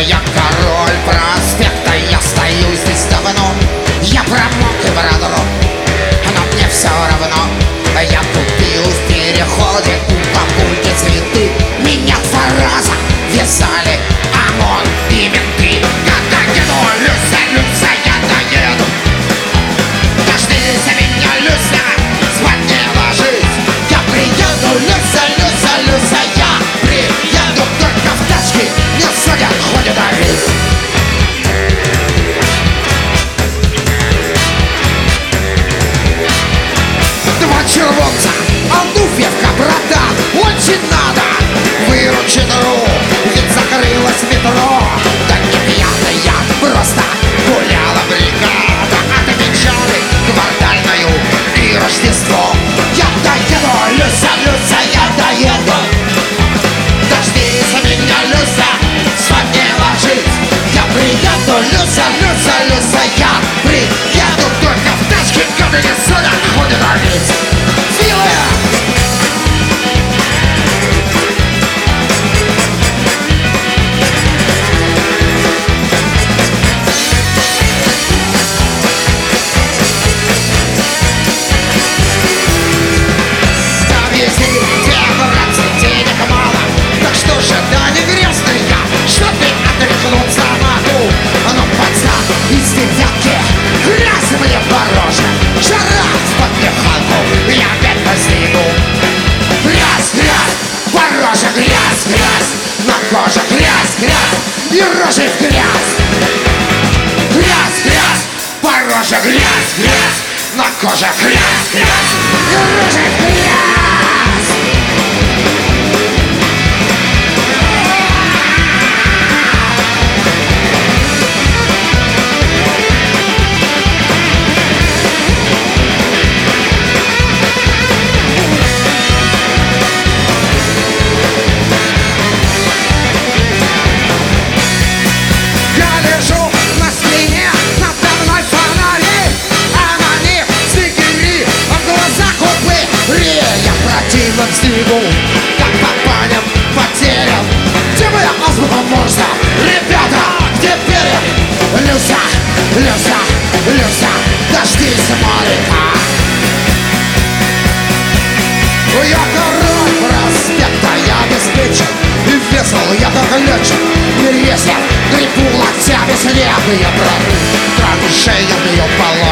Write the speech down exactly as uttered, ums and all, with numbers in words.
Я король проспекта, я стою здесь давно. Я промок и продрог, но мне все равно. Я купил в переходе у бабульки цветы. Меня два раза вязали ОМОН и менты. Я доеду, Люся, Люся, я доеду. Дождись меня, Люся, спать не ложись. Я приеду, Люся, Люся, Люся, я приеду. Только в тачке не судят, ходят авис. Два червонца, Алтуфьевка, братан, очень надо выручить руку, ведь закрылось метро. Да не пьяный я, просто гуляла бригада. Отмечали квартальную и Рождество. Я доеду, Люся, Люся, я доеду. Дождись меня, Люся, спать не ложись. Я приеду, Люся, Люся, Люся, я приеду. Только в тачке, когда не судят, ходят авис. Кожа грязь, грязь, и рожи в грязь. Грязь, грязь, по роже грязь, грязь, на коже грязь, грязь, и рожи в грязь. В снегу, как по паням потерян. Где моя азбука Морзе? Ребята, где перья? Люся, Люся, Люся, дождись моряка. Я король проспекта, я обеспечен и весел, я только летчик. И если грибу локтями снег, я прорыв, траншею бью полос.